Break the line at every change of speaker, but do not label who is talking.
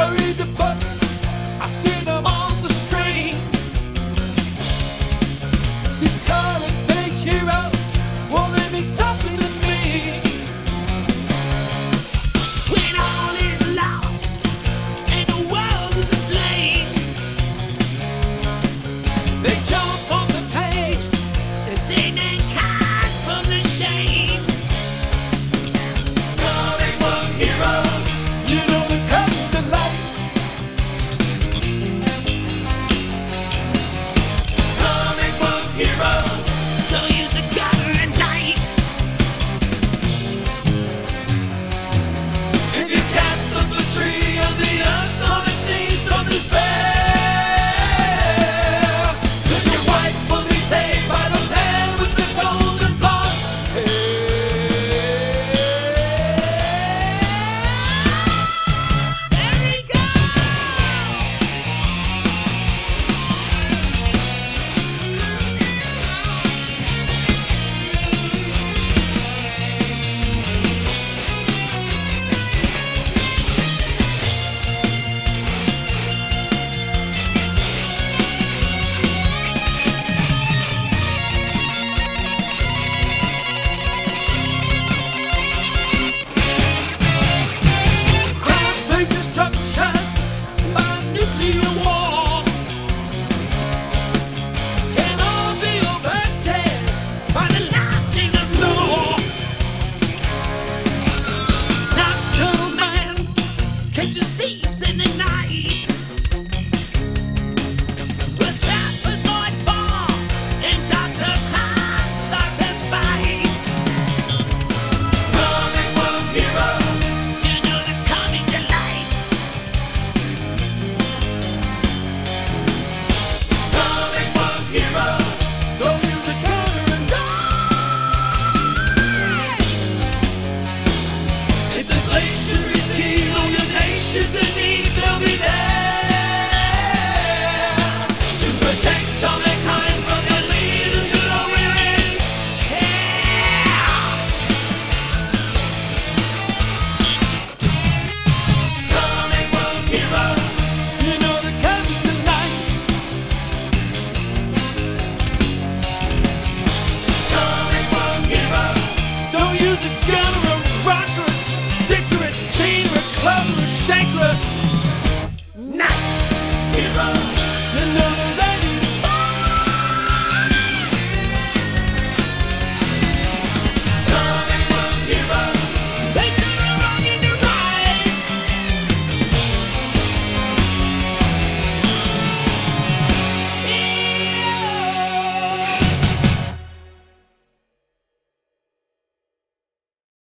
read the books, I've seen them on the screen. These comic page heroes won't let me talking to me.
When all is lost and the world is aflame,
They jump on the page
they say mankind from the shame.
comic book heroes. You know they come to life. Comic book heroes.
Don't use a gun or a knife.
If you cancel the tree of the earth on its knees, don't despair. 'Cause your wife will be saved by the man with the golden blonde hair.
There we go.
Crime, rape, destruction by nuclear war can all be averted by the lightning of law. Nocturnal man catches thieves in the night. The trappers might fall and Dr. Khan start to fight. Comic book heroes.
You know they're coming to life.
Comic book heroes. Don't use the counter and die. It's a glacier